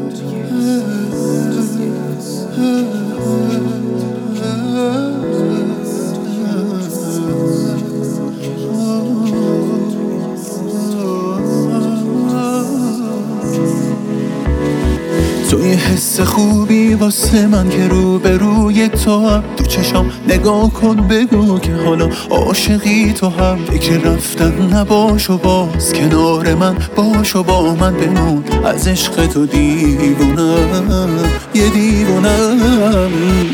تو یه حس خوبی واسه من که روبروی تو هم، تو چشام نگاه کن بگو که حالا عاشقی تو هم. فکر رفتن نباش و باز کنار من باش و با من بمون. از عشق تو دیوونم، یه دیوونم.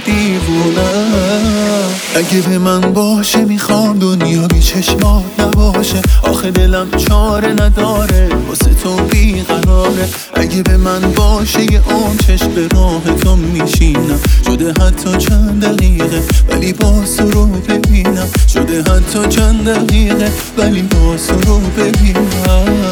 اگه به من باشه میخوام دنیا بی چشمات نباشه. آخه دلم چاره نداره واسه تو بیقراره. اگه به من باشه یه عمر چشم به راه تو میشینم. شده حتی چند دقیقه ولی باز رو ببینم. شده حتی چند دقیقه ولی باز رو ببینم.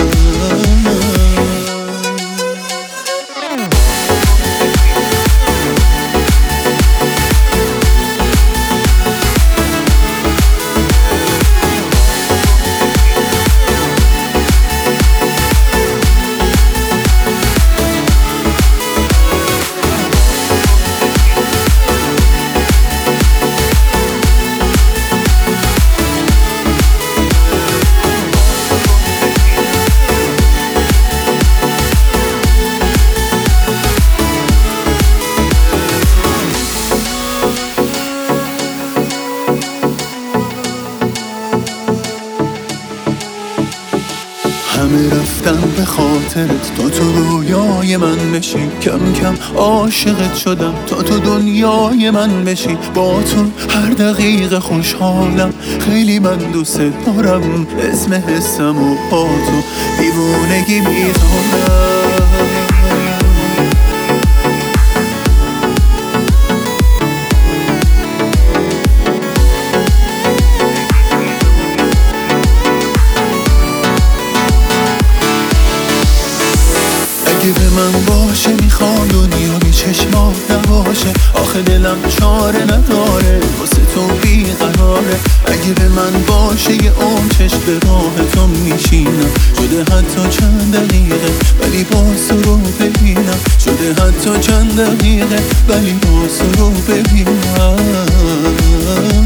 همه رفتم به خاطرت تا تو رویای من بشی. کم کم عاشقت شدم تا تو دنیای من بشی. با تو هر دقیقه خوشحالم، خیلی من دوست دارم. اسم حسم و با تو دیوونگی میدارم. اگه به من باشه میخوام دنیا بی چشمات نباشه. آخه دلم چاره نداره واسه تو بیقراره. اگه به من باشه یه عمر چشم به راه تو میشینم. شده حتی چند دقیقه ولی باز رو ببینم. شده حتی چند دقیقه ولی باز رو ببینم.